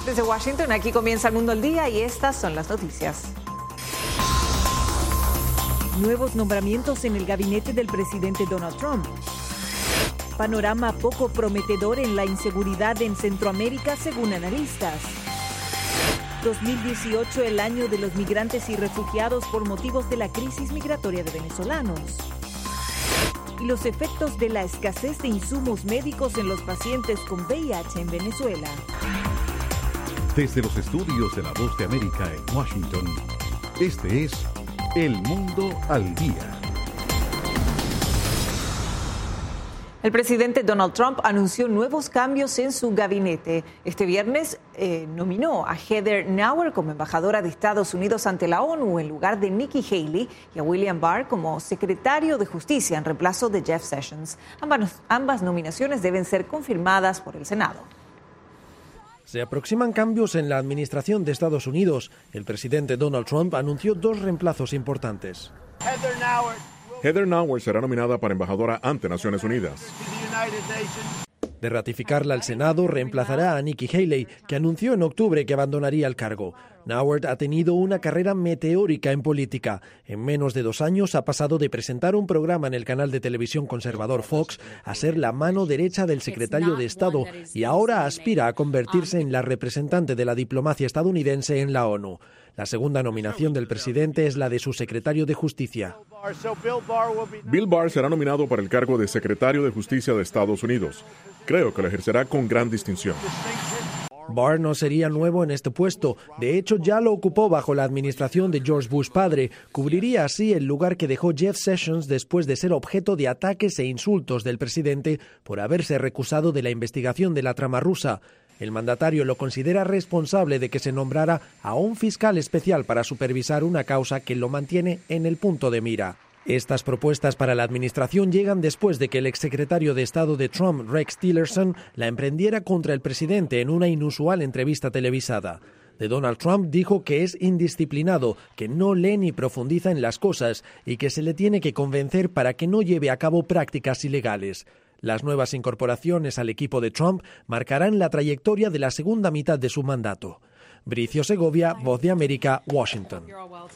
Desde Washington, aquí comienza El Mundo al Día y estas son las noticias. Nuevos nombramientos en el gabinete del presidente Donald Trump. Panorama poco prometedor en la inseguridad en Centroamérica, según analistas. 2018, el año de los migrantes y refugiados por motivos de la crisis migratoria de venezolanos. Y los efectos de la escasez de insumos médicos en los pacientes con VIH en Venezuela. Desde los estudios de La Voz de América en Washington, este es El Mundo al Día. El presidente Donald Trump anunció nuevos cambios en su gabinete. Este viernes nominó a Heather Nauert como embajadora de Estados Unidos ante la ONU en lugar de Nikki Haley y a William Barr como secretario de Justicia en reemplazo de Jeff Sessions. Ambas nominaciones deben ser confirmadas por el Senado. Se aproximan cambios en la administración de Estados Unidos. El presidente Donald Trump anunció dos reemplazos importantes. Heather Nauert será nominada para embajadora ante Naciones Unidas. De ratificarla al Senado, reemplazará a Nikki Haley, que anunció en octubre que abandonaría el cargo. Nauert ha tenido una carrera meteórica en política. En menos de 2 años ha pasado de presentar un programa en el canal de televisión conservador Fox a ser la mano derecha del secretario de Estado y ahora aspira a convertirse en la representante de la diplomacia estadounidense en la ONU. La segunda nominación del presidente es la de su secretario de Justicia. Bill Barr será nominado para el cargo de secretario de Justicia de Estados Unidos. Creo que lo ejercerá con gran distinción. Barr no sería nuevo en este puesto. De hecho, ya lo ocupó bajo la administración de George Bush padre. Cubriría así el lugar que dejó Jeff Sessions después de ser objeto de ataques e insultos del presidente por haberse recusado de la investigación de la trama rusa. El mandatario lo considera responsable de que se nombrara a un fiscal especial para supervisar una causa que lo mantiene en el punto de mira. Estas propuestas para la administración llegan después de que el exsecretario de Estado de Trump, Rex Tillerson, la emprendiera contra el presidente en una inusual entrevista televisada. De Donald Trump dijo que es indisciplinado, que no lee ni profundiza en las cosas y que se le tiene que convencer para que no lleve a cabo prácticas ilegales. Las nuevas incorporaciones al equipo de Trump marcarán la trayectoria de la segunda mitad de su mandato. Bricio Segovia, Voz de América, Washington.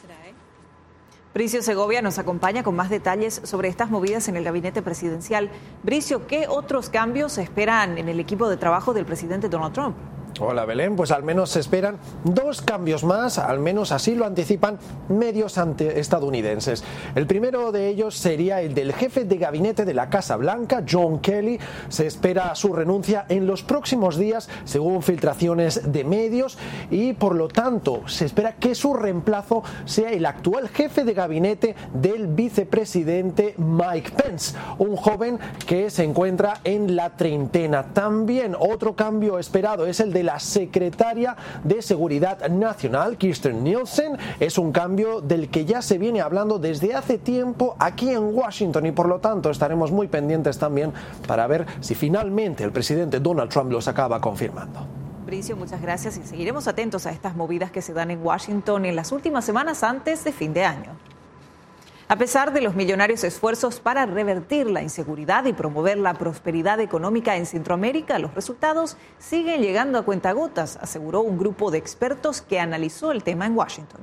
Bricio Segovia nos acompaña con más detalles sobre estas movidas en el gabinete presidencial. Bricio, ¿qué otros cambios se esperan en el equipo de trabajo del presidente Donald Trump? Hola Belén, pues al menos se esperan 2 cambios más, al menos así lo anticipan medios estadounidenses. El primero de ellos sería el del jefe de gabinete de la Casa Blanca, John Kelly. Se espera su renuncia en los próximos días, según filtraciones de medios, y por lo tanto se espera que su reemplazo sea el actual jefe de gabinete del vicepresidente Mike Pence, un joven que se encuentra en la treintena. También otro cambio esperado es el de la secretaria de Seguridad Nacional, Kirstjen Nielsen. Es un cambio del que ya se viene hablando desde hace tiempo aquí en Washington y por lo tanto estaremos muy pendientes también para ver si finalmente el presidente Donald Trump los acaba confirmando. Bricio, muchas gracias y seguiremos atentos a estas movidas que se dan en Washington en las últimas semanas antes de fin de año. A pesar de los millonarios esfuerzos para revertir la inseguridad y promover la prosperidad económica en Centroamérica, los resultados siguen llegando a cuentagotas, aseguró un grupo de expertos que analizó el tema en Washington.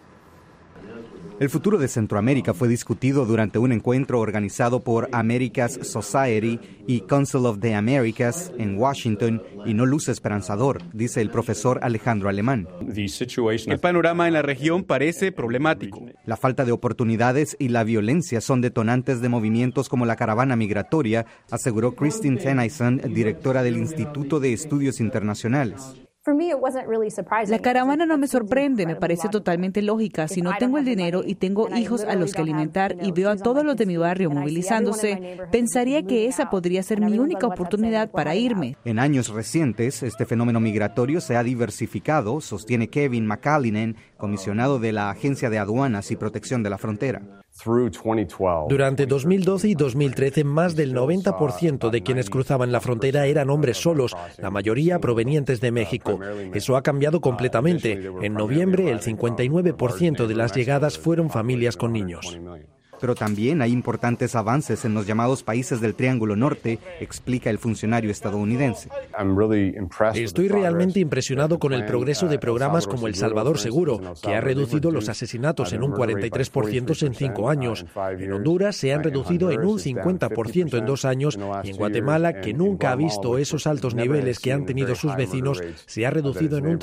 El futuro de Centroamérica fue discutido durante un encuentro organizado por America's Society y Council of the Americas en Washington y no luce esperanzador, dice el profesor Alejandro Alemán. El panorama en la región parece problemático. La falta de oportunidades y la violencia son detonantes de movimientos como la caravana migratoria, aseguró Christine Tennyson, directora del Instituto de Estudios Internacionales. La caravana no me sorprende, me parece totalmente lógica. Si no tengo el dinero y tengo hijos a los que alimentar y veo a todos los de mi barrio movilizándose, pensaría que esa podría ser mi única oportunidad para irme. En años recientes, este fenómeno migratorio se ha diversificado, sostiene Kevin McAleenan, comisionado de la Agencia de Aduanas y Protección de la Frontera. Durante 2012 y 2013, más del 90% de quienes cruzaban la frontera eran hombres solos, la mayoría provenientes de México. Eso ha cambiado completamente. En noviembre, el 59% de las llegadas fueron familias con niños. Pero también hay importantes avances en los llamados países del Triángulo Norte, explica el funcionario estadounidense. Estoy realmente impresionado con el progreso de programas como El Salvador Seguro, que ha reducido los asesinatos en un 43% en 5 años. En Honduras se han reducido en un 50% en 2 años y en Guatemala, que nunca ha visto esos altos niveles que han tenido sus vecinos, se ha reducido en un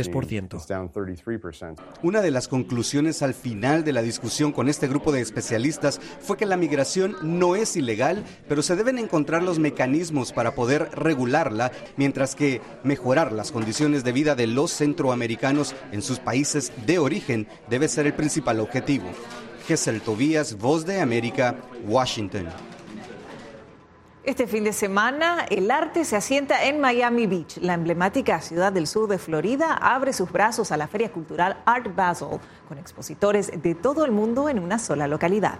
33%. Una de las conclusiones al final de la discusión con este grupo de especialistas fue que la migración no es ilegal, pero se deben encontrar los mecanismos para poder regularla, mientras que mejorar las condiciones de vida de los centroamericanos en sus países de origen debe ser el principal objetivo. Gesell Tobías, Voz de América, Washington. Este fin de semana, el arte se asienta en Miami Beach. La emblemática ciudad del sur de Florida abre sus brazos a la feria cultural Art Basel, con expositores de todo el mundo en una sola localidad.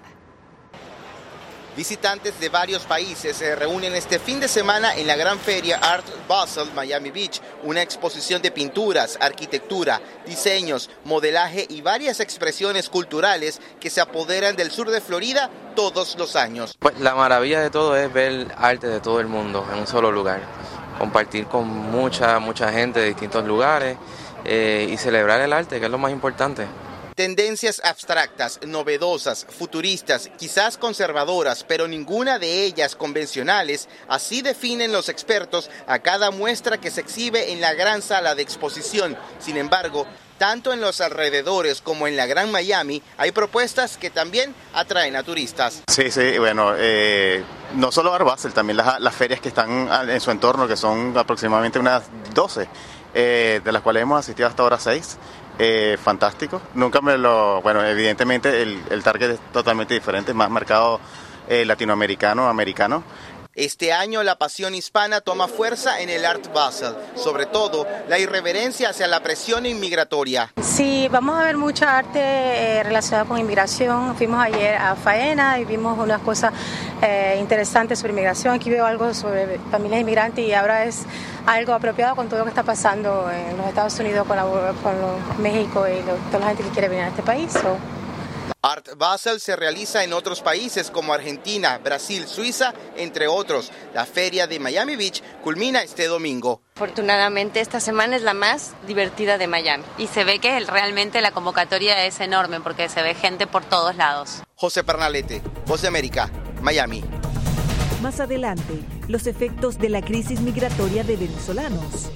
Visitantes de varios países se reúnen este fin de semana en la gran feria Art Basel Miami Beach, una exposición de pinturas, arquitectura, diseños, modelaje y varias expresiones culturales que se apoderan del sur de Florida todos los años. Pues la maravilla de todo es ver arte de todo el mundo en un solo lugar, compartir con mucha gente de distintos lugares y celebrar el arte, que es lo más importante. Tendencias abstractas, novedosas, futuristas, quizás conservadoras, pero ninguna de ellas convencionales, así definen los expertos a cada muestra que se exhibe en la gran sala de exposición. Sin embargo, tanto en los alrededores como en la Gran Miami hay propuestas que también atraen a turistas. Sí, bueno, no solo Art Basel, también las ferias que están en su entorno, que son aproximadamente unas 12, de las cuales hemos asistido hasta ahora 6. Fantástico. Bueno, evidentemente el target es totalmente diferente, más mercado latinoamericano, americano. Este año la pasión hispana toma fuerza en el Art Basel, sobre todo la irreverencia hacia la presión inmigratoria. Sí, vamos a ver mucha arte relacionada con inmigración. Fuimos ayer a Faena y vimos unas cosas interesantes sobre inmigración. Aquí veo algo sobre familias inmigrantes y ahora es algo apropiado con todo lo que está pasando en los Estados Unidos con México y toda la gente que quiere venir a este país. Art Basel se realiza en otros países como Argentina, Brasil, Suiza, entre otros. La feria de Miami Beach culmina este domingo. Afortunadamente esta semana es la más divertida de Miami y se ve que realmente la convocatoria es enorme porque se ve gente por todos lados. José Pernalete, Voz de América, Miami. Más adelante, los efectos de la crisis migratoria de venezolanos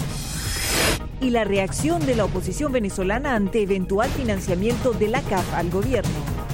y la reacción de la oposición venezolana ante eventual financiamiento de la CAF al gobierno.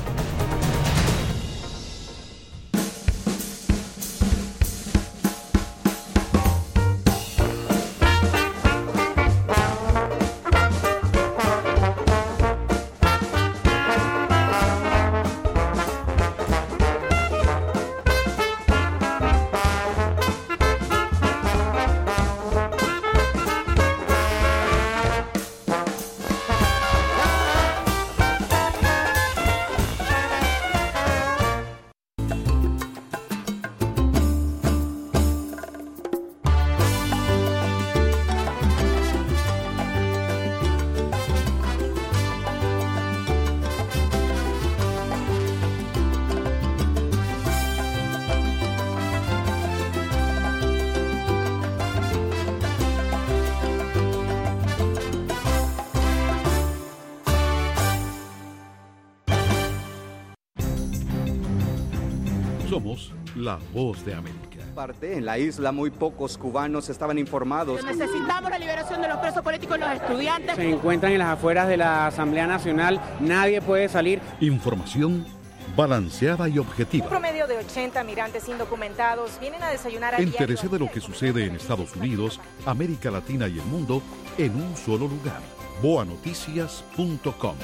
Somos la Voz de América. En la isla muy pocos cubanos estaban informados. Necesitamos la liberación de los presos políticos y los estudiantes. Se encuentran en las afueras de la Asamblea Nacional, nadie puede salir. Información balanceada y objetiva. Un promedio de 80 migrantes indocumentados vienen a desayunar. Entérese de lo que sucede en Estados Unidos, América Latina y el mundo en un solo lugar. boanoticias.com.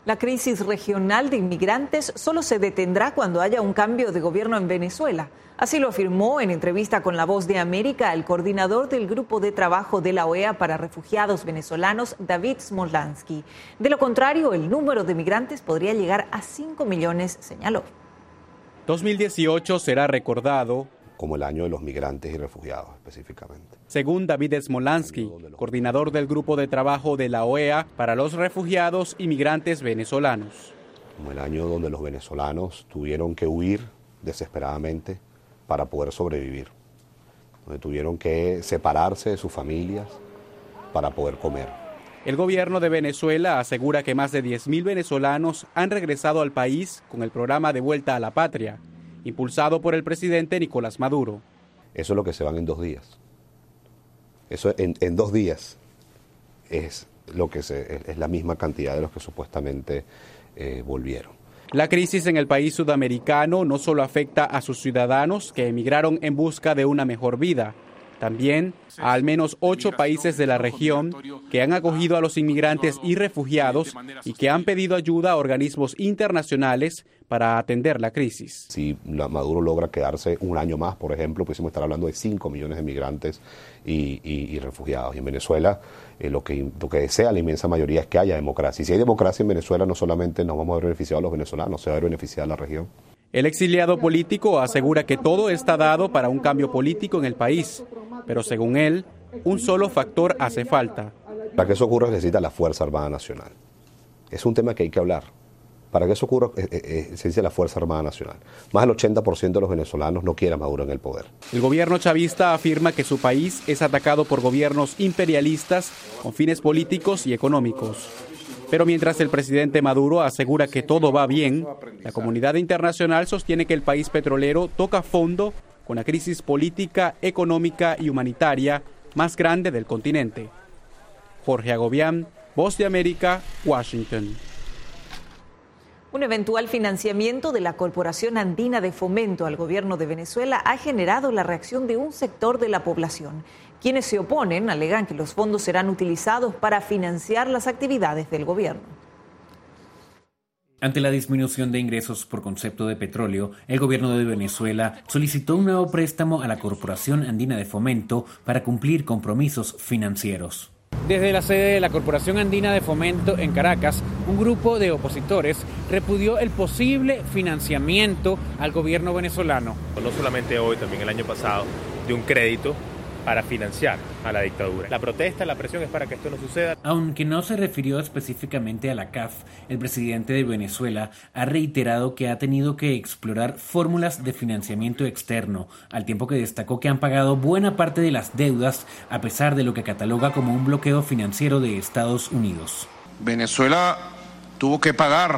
La crisis regional de inmigrantes solo se detendrá cuando haya un cambio de gobierno en Venezuela. Así lo afirmó en entrevista con La Voz de América el coordinador del Grupo de Trabajo de la OEA para Refugiados Venezolanos, David Smolansky. De lo contrario, el número de migrantes podría llegar a 5 millones, señaló. 2018 será recordado como el año de los migrantes y refugiados específicamente. Según David Smolansky, coordinador del Grupo de Trabajo de la OEA para los Refugiados y Migrantes Venezolanos. Como el año donde los venezolanos tuvieron que huir desesperadamente para poder sobrevivir, donde tuvieron que separarse de sus familias para poder comer. El gobierno de Venezuela asegura que más de 10.000 venezolanos han regresado al país con el programa de vuelta a la patria, impulsado por el presidente Nicolás Maduro. Eso es lo que se van en 2 días. Eso en 2 días es lo que es la misma cantidad de los que supuestamente volvieron. La crisis en el país sudamericano no solo afecta a sus ciudadanos que emigraron en busca de una mejor vida, también a al menos 8 países de la región que han acogido a los inmigrantes y refugiados y que han pedido ayuda a organismos internacionales para atender la crisis. Si Maduro logra quedarse un año más, por ejemplo, pudiésemos estar hablando de 5 millones de migrantes y refugiados. Y en Venezuela lo que desea la inmensa mayoría es que haya democracia. Y si hay democracia en Venezuela, no solamente nos vamos a ver beneficiados los venezolanos, se va a ver beneficiada la región. El exiliado político asegura que todo está dado para un cambio político en el país, pero según él, un solo factor hace falta. Para que eso ocurra se necesita la Fuerza Armada Nacional. Es un tema que hay que hablar. Para que eso ocurra se necesita la Fuerza Armada Nacional. Más del 80% de los venezolanos no quiere a Maduro en el poder. El gobierno chavista afirma que su país es atacado por gobiernos imperialistas con fines políticos y económicos. Pero mientras el presidente Maduro asegura que todo va bien, la comunidad internacional sostiene que el país petrolero toca fondo con la crisis política, económica y humanitaria más grande del continente. Jorge Agobián, Voz de América, Washington. Un eventual financiamiento de la Corporación Andina de Fomento al gobierno de Venezuela ha generado la reacción de un sector de la población. Quienes se oponen alegan que los fondos serán utilizados para financiar las actividades del gobierno. Ante la disminución de ingresos por concepto de petróleo, el gobierno de Venezuela solicitó un nuevo préstamo a la Corporación Andina de Fomento para cumplir compromisos financieros. Desde la sede de la Corporación Andina de Fomento en Caracas, un grupo de opositores repudió el posible financiamiento al gobierno venezolano. No solamente hoy, también el año pasado, de un crédito para financiar a la dictadura. La protesta, la presión es para que esto no suceda. Aunque no se refirió específicamente a la CAF, el presidente de Venezuela ha reiterado que ha tenido que explorar fórmulas de financiamiento externo, al tiempo que destacó que han pagado buena parte de las deudas a pesar de lo que cataloga como un bloqueo financiero de Estados Unidos. Venezuela tuvo que pagar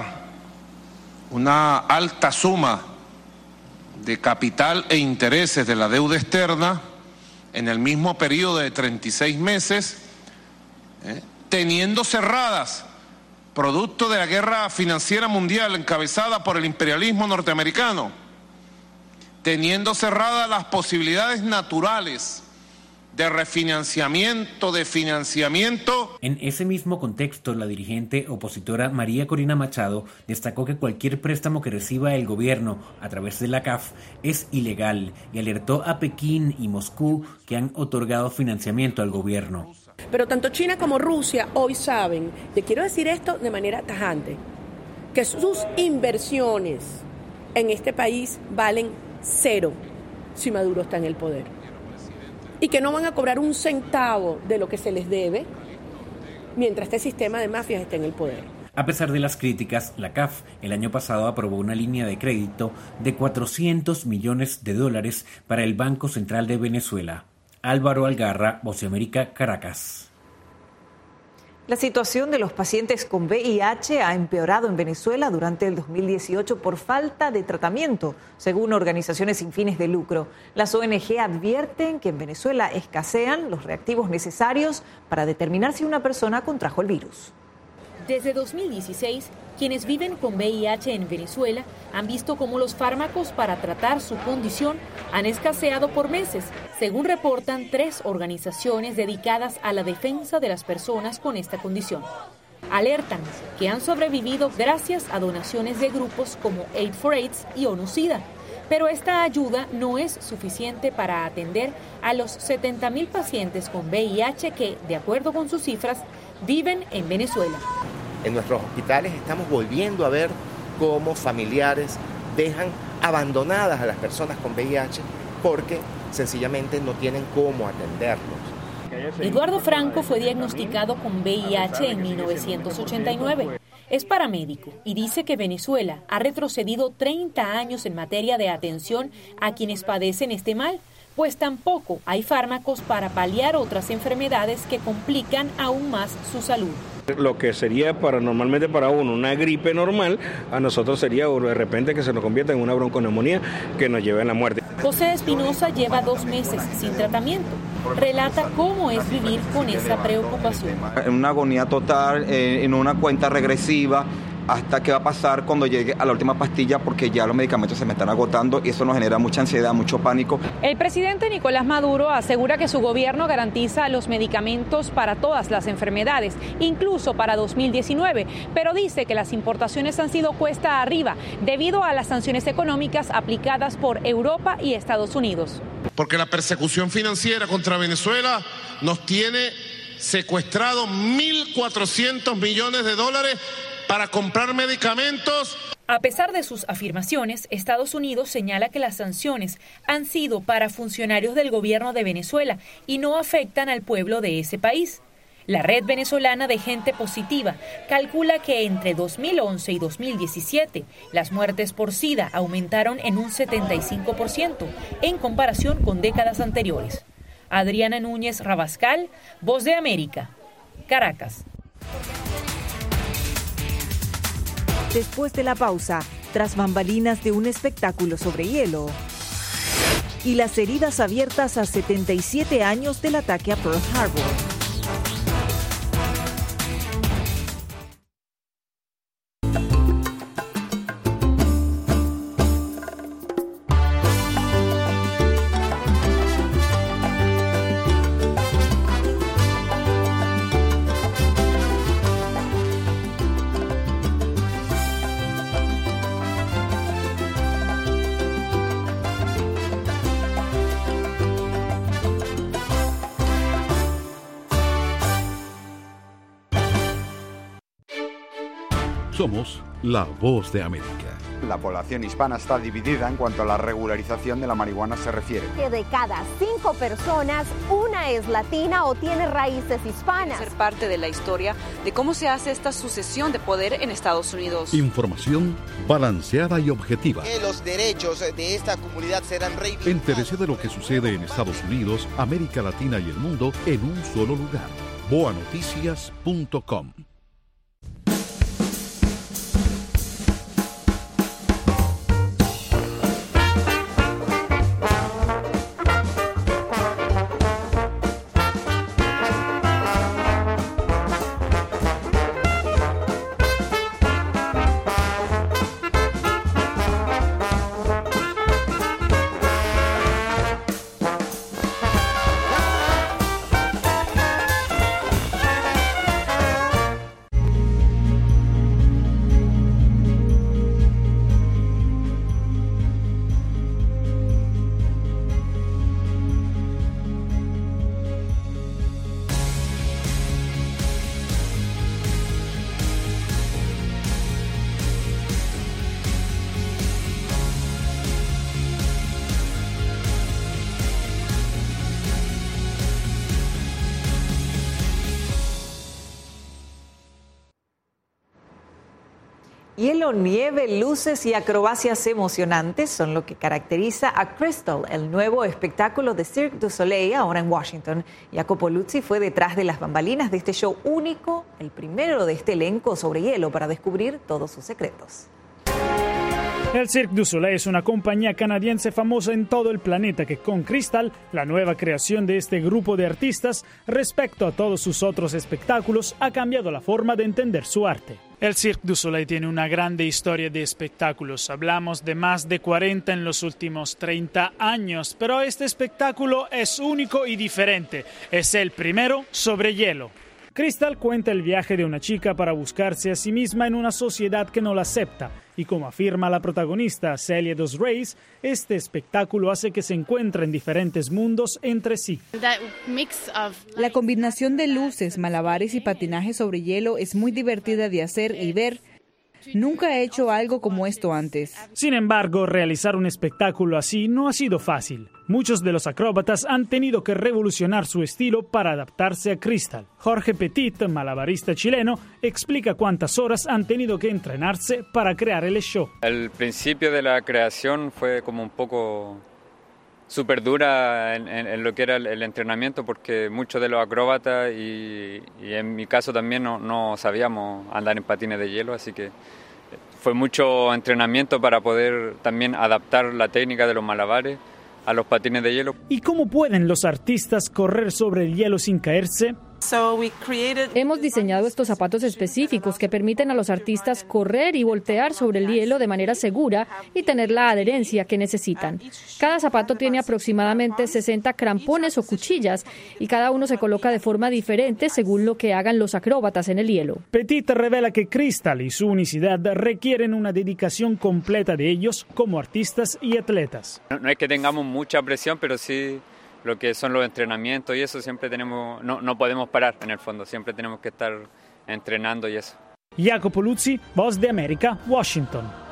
una alta suma de capital e intereses de la deuda externa en el mismo periodo de 36 meses, teniendo cerradas, producto de la guerra financiera mundial encabezada por el imperialismo norteamericano, teniendo cerradas las posibilidades naturales de refinanciamiento, de financiamiento. En ese mismo contexto, la dirigente opositora María Corina Machado destacó que cualquier préstamo que reciba el gobierno a través de la CAF es ilegal y alertó a Pekín y Moscú que han otorgado financiamiento al gobierno. Pero tanto China como Rusia hoy saben, te quiero decir esto de manera tajante, que sus inversiones en este país valen 0 si Maduro está en el poder. Y que no van a cobrar un centavo de lo que se les debe mientras este sistema de mafias esté en el poder. A pesar de las críticas, la CAF el año pasado aprobó una línea de crédito de $400 millones para el Banco Central de Venezuela. Álvaro Algarra, Voz de América, Caracas. La situación de los pacientes con VIH ha empeorado en Venezuela durante el 2018 por falta de tratamiento, según organizaciones sin fines de lucro. Las ONG advierten que en Venezuela escasean los reactivos necesarios para determinar si una persona contrajo el virus. Desde 2016, quienes viven con VIH en Venezuela han visto cómo los fármacos para tratar su condición han escaseado por meses, según reportan 3 organizaciones dedicadas a la defensa de las personas con esta condición. Alertan que han sobrevivido gracias a donaciones de grupos como Aid for AIDS y ONU-SIDA. Pero esta ayuda no es suficiente para atender a los 70,000 pacientes con VIH que, de acuerdo con sus cifras, viven en Venezuela. En nuestros hospitales estamos volviendo a ver cómo familiares dejan abandonadas a las personas con VIH porque sencillamente no tienen cómo atenderlos. Eduardo Franco fue diagnosticado con VIH en 1989. Es paramédico y dice que Venezuela ha retrocedido 30 años en materia de atención a quienes padecen este mal, pues tampoco hay fármacos para paliar otras enfermedades que complican aún más su salud. Lo que sería normalmente para uno una gripe normal, a nosotros sería de repente que se nos convierta en una bronconeumonía que nos lleve a la muerte. José Espinosa lleva 2 meses sin tratamiento. Relata cómo es vivir con esa preocupación. En una agonía total, en una cuenta regresiva, hasta qué va a pasar cuando llegue a la última pastilla, porque ya los medicamentos se me están agotando y eso nos genera mucha ansiedad, mucho pánico. El presidente Nicolás Maduro asegura que su gobierno garantiza los medicamentos para todas las enfermedades, incluso para 2019, pero dice que las importaciones han sido cuesta arriba debido a las sanciones económicas aplicadas por Europa y Estados Unidos. Porque la persecución financiera contra Venezuela nos tiene secuestrado 1.400 millones de dólares para comprar medicamentos. A pesar de sus afirmaciones, Estados Unidos señala que las sanciones han sido para funcionarios del gobierno de Venezuela y no afectan al pueblo de ese país. La Red Venezolana de Gente Positiva calcula que entre 2011 y 2017 las muertes por SIDA aumentaron en un 75% en comparación con décadas anteriores. Adriana Núñez Rabascal, Voz de América, Caracas. Después de la pausa, tras bambalinas de un espectáculo sobre hielo y las heridas abiertas a 77 años del ataque a Pearl Harbor. Somos la Voz de América. La población hispana está dividida en cuanto a la regularización de la marihuana se refiere. Que de cada 5 personas, una es latina o tiene raíces hispanas. Ser parte de la historia de cómo se hace esta sucesión de poder en Estados Unidos. Información balanceada y objetiva. Que los derechos de esta comunidad serán reivindicados. Entérese de lo que sucede en Estados Unidos, América Latina y el mundo en un solo lugar. boanoticias.com. Hielo, nieve, luces y acrobacias emocionantes son lo que caracteriza a Crystal, el nuevo espectáculo de Cirque du Soleil ahora en Washington. Jacopo Luzzi fue detrás de las bambalinas de este show único, el primero de este elenco sobre hielo, para descubrir todos sus secretos. El Cirque du Soleil es una compañía canadiense famosa en todo el planeta que con Crystal, la nueva creación de este grupo de artistas, respecto a todos sus otros espectáculos, ha cambiado la forma de entender su arte. El Cirque du Soleil tiene una grande historia de espectáculos. Hablamos de más de 40 en los últimos 30 años, pero este espectáculo es único y diferente. Es el primero sobre hielo. Crystal cuenta el viaje de una chica para buscarse a sí misma en una sociedad que no la acepta. Y como afirma la protagonista Celia Dos Reis, este espectáculo hace que se encuentren diferentes mundos entre sí. La combinación de luces, malabares y patinaje sobre hielo es muy divertida de hacer y ver. Nunca he hecho algo como esto antes. Sin embargo, realizar un espectáculo así no ha sido fácil. Muchos de los acróbatas han tenido que revolucionar su estilo para adaptarse a Crystal. Jorge Petit, malabarista chileno, explica cuántas horas han tenido que entrenarse para crear el show. El principio de la creación fue como un poco súper dura en lo que era el entrenamiento, porque muchos de los acróbatas y en mi caso también no sabíamos andar en patines de hielo, así que fue mucho entrenamiento para poder también adaptar la técnica de los malabares a los patines de hielo. ¿Y cómo pueden los artistas correr sobre el hielo sin caerse? Hemos diseñado estos zapatos específicos que permiten a los artistas correr y voltear sobre el hielo de manera segura y tener la adherencia que necesitan. Cada zapato tiene aproximadamente 60 crampones o cuchillas y cada uno se coloca de forma diferente según lo que hagan los acróbatas en el hielo. Petit revela que Crystal y su unicidad requieren una dedicación completa de ellos como artistas y atletas. No es que tengamos mucha presión, pero sí lo que son los entrenamientos y eso siempre tenemos, no podemos parar en el fondo, siempre tenemos que estar entrenando y eso. Jacopo Luzzi, Voz de América, Washington.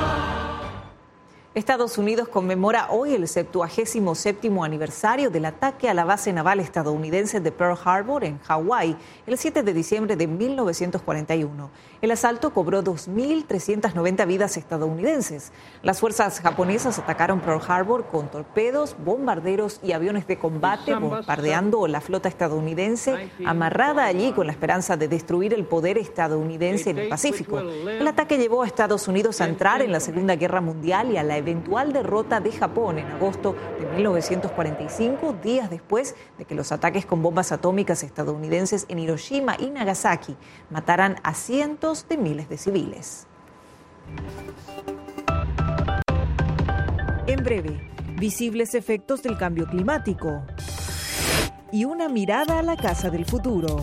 Estados Unidos conmemora hoy el 77º aniversario del ataque a la base naval estadounidense de Pearl Harbor en Hawái el 7 de diciembre de 1941. El asalto cobró 2.390 vidas estadounidenses. Las fuerzas japonesas atacaron Pearl Harbor con torpedos, bombarderos y aviones de combate, bombardeando la flota estadounidense amarrada allí con la esperanza de destruir el poder estadounidense en el Pacífico. El ataque llevó a Estados Unidos a entrar en la Segunda Guerra Mundial y a la eventual derrota de Japón en agosto de 1945, días después de que los ataques con bombas atómicas estadounidenses en Hiroshima y Nagasaki mataran a cientos de miles de civiles. En breve, visibles efectos del cambio climático y una mirada a la casa del futuro.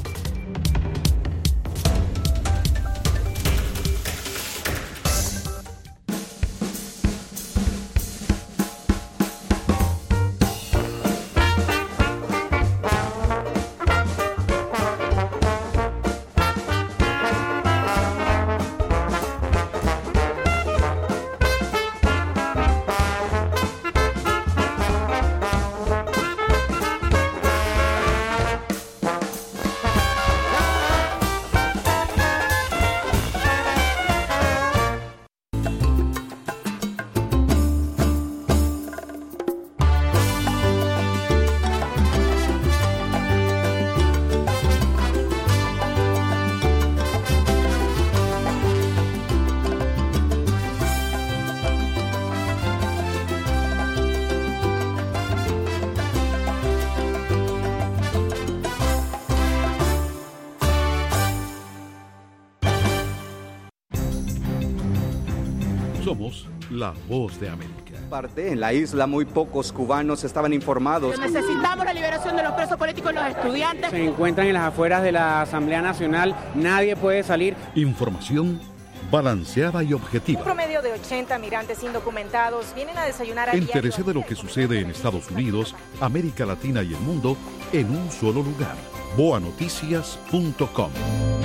Somos la Voz de América. En la isla muy pocos cubanos estaban informados. Necesitamos la liberación de los presos políticos y los estudiantes. Se encuentran en las afueras de la Asamblea Nacional, nadie puede salir. Información balanceada y objetiva. Un promedio de 80 migrantes indocumentados vienen a desayunar a Entérese de lo que sucede en Estados Unidos, América Latina y el mundo en un solo lugar. boanoticias.com.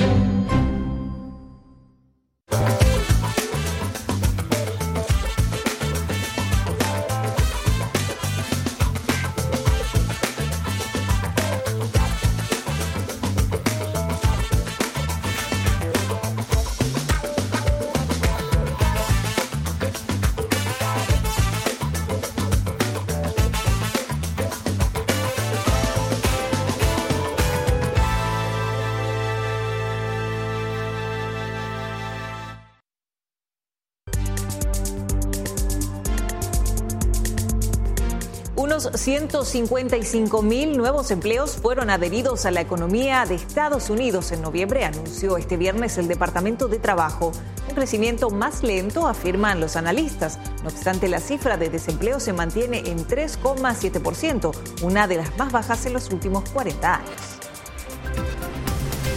Unos 155.000 nuevos empleos fueron adheridos a la economía de Estados Unidos en noviembre, anunció este viernes el Departamento de Trabajo. Un crecimiento más lento, afirman los analistas. No obstante, la cifra de desempleo se mantiene en 3,7%, una de las más bajas en los últimos 40 años.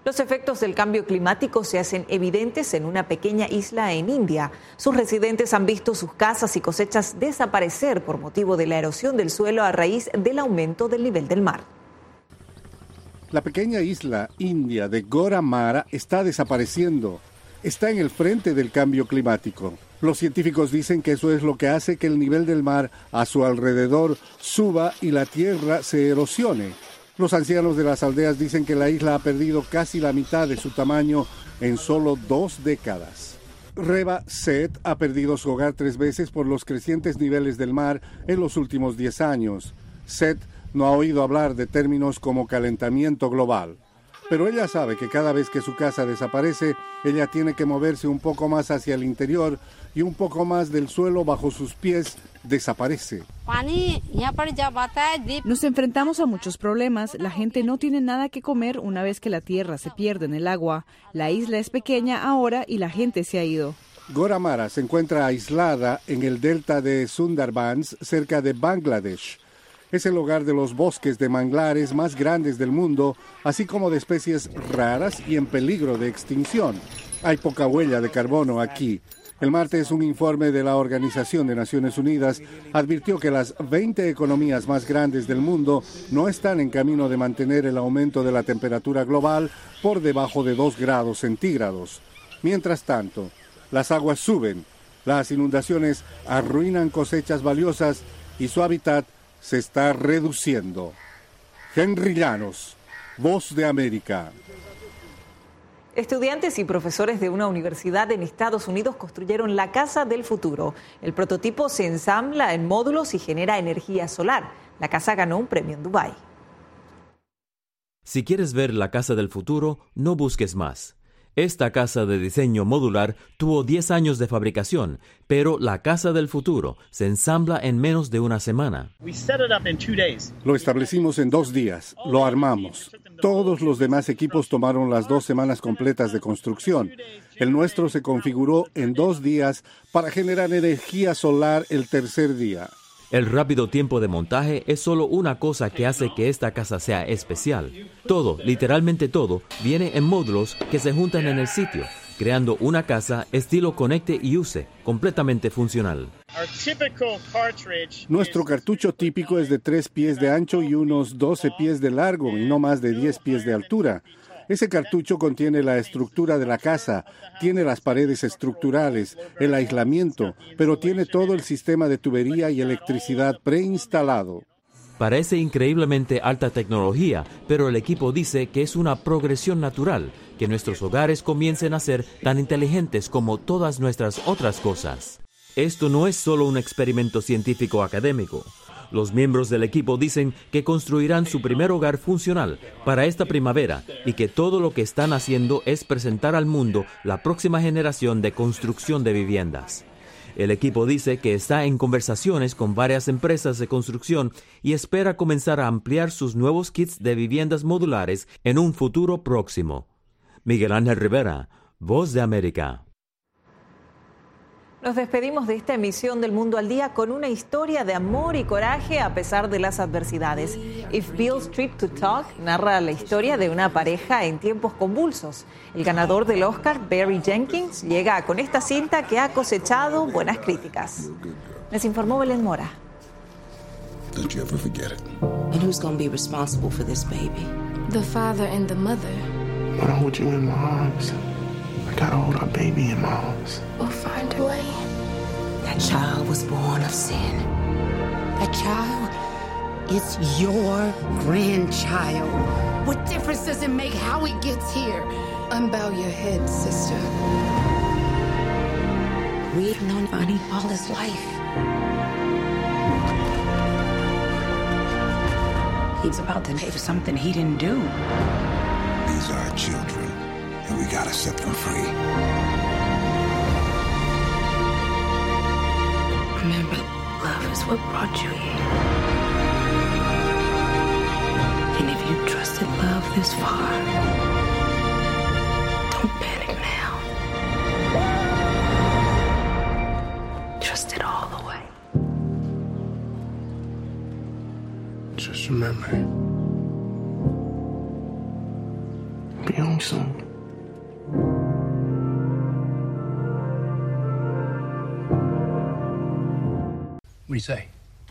Los efectos del cambio climático se hacen evidentes en una pequeña isla en India. Sus residentes han visto sus casas y cosechas desaparecer por motivo de la erosión del suelo a raíz del aumento del nivel del mar. La pequeña isla india de Goramara está desapareciendo. Está en el frente del cambio climático. Los científicos dicen que eso es lo que hace que el nivel del mar a su alrededor suba y la tierra se erosione. Los ancianos de las aldeas dicen que la isla ha perdido casi la mitad de su tamaño en solo 2 décadas. Reva Seth ha perdido su hogar 3 veces por los crecientes niveles del mar en los últimos 10 años. Seth no ha oído hablar de términos como calentamiento global. Pero ella sabe que cada vez que su casa desaparece, ella tiene que moverse un poco más hacia el interior y un poco más del suelo bajo sus pies desaparece. Nos enfrentamos a muchos problemas. La gente no tiene nada que comer una vez que la tierra se pierde en el agua. La isla es pequeña ahora y la gente se ha ido. Goramara se encuentra aislada en el delta de Sundarbans, cerca de Bangladesh. Es el hogar de los bosques de manglares más grandes del mundo, así como de especies raras y en peligro de extinción. Hay poca huella de carbono aquí. El martes, un informe de la Organización de Naciones Unidas advirtió que las 20 economías más grandes del mundo no están en camino de mantener el aumento de la temperatura global por debajo de 2 grados centígrados. Mientras tanto, las aguas suben, las inundaciones arruinan cosechas valiosas y su hábitat se está reduciendo. Henry Llanos, Voz de América. Estudiantes y profesores de una universidad en Estados Unidos construyeron la casa del futuro. El prototipo se ensambla en módulos y genera energía solar. La casa ganó un premio en Dubái. Si quieres ver la casa del futuro, no busques más. Esta casa de diseño modular tuvo 10 años de fabricación, pero la casa del futuro se ensambla en menos de una semana. Lo establecimos en 2 días, lo armamos. Todos los demás equipos tomaron las 2 semanas completas de construcción. El nuestro se configuró en 2 días para generar energía solar el tercer día. El rápido tiempo de montaje es solo una cosa que hace que esta casa sea especial. Todo, literalmente todo, viene en módulos que se juntan en el sitio, creando una casa estilo conecte y use, completamente funcional. Nuestro cartucho típico es de 3 pies de ancho y unos 12 pies de largo y no más de 10 pies de altura. Ese cartucho contiene la estructura de la casa, tiene las paredes estructurales, el aislamiento, pero tiene todo el sistema de tubería y electricidad preinstalado. Parece increíblemente alta tecnología, pero el equipo dice que es una progresión natural, que nuestros hogares comiencen a ser tan inteligentes como todas nuestras otras cosas. Esto no es solo un experimento científico académico. Los miembros del equipo dicen que construirán su primer hogar funcional para esta primavera y que todo lo que están haciendo es presentar al mundo la próxima generación de construcción de viviendas. El equipo dice que está en conversaciones con varias empresas de construcción y espera comenzar a ampliar sus nuevos kits de viviendas modulares en un futuro próximo. Miguel Ángel Rivera, Voz de América. Nos despedimos de esta emisión del Mundo al Día con una historia de amor y coraje a pesar de las adversidades. If Beale Street Could Talk narra la historia de una pareja en tiempos convulsos. El ganador del Oscar, Barry Jenkins, llega con esta cinta que ha cosechado buenas críticas. Les informó Belén Mora. Don't you ever forget it. And who's going to be responsible for this baby? The father and the mother. I want to hold you in my arms. I gotta hold our baby in my arms. We'll find a way. That child was born of sin. That child is your grandchild. What difference does it make how he gets here? Unbow your head, sister. We've known Bonnie all his life. He's about to pay for something he didn't do. These are our children. And we gotta set them free. Remember, love is what brought you here. And if you trusted love this far, don't panic now. Trust it all the way. Just remember, Be home soon. What do you say?